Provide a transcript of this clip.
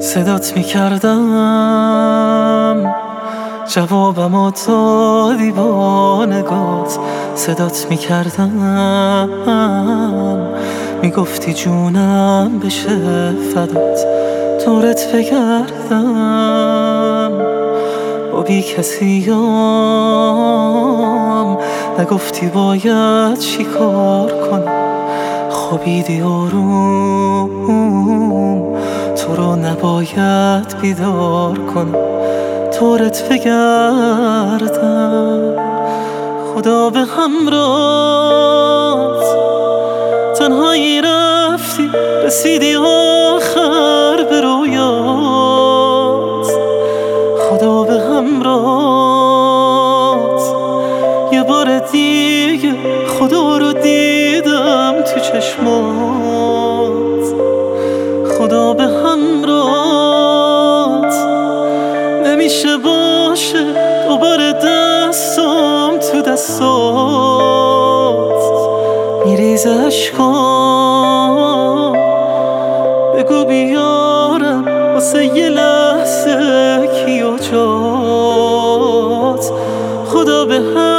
صدات میکردم جوابمو دادی با نگات. صدات میکردم میگفتی جونم بشه فدات. دورت بگردم با بی کسیم، نگفتی باید چی کار کنم. خوابیدی آروم، تو رو نباید بیدار کنم. دورت بگردم خدا به همراهت. تنهایی رفتی رسیدی آخر به رویات. خدا به همراهت. یه بار دیگه خدا رو دیدم تو چشمات. خدا به همراهت. نمیشه باشه دوباره دستم تو دستات. میریزه اشکام، بگو بیارم واسه یه لحظه کیو جات. خدا به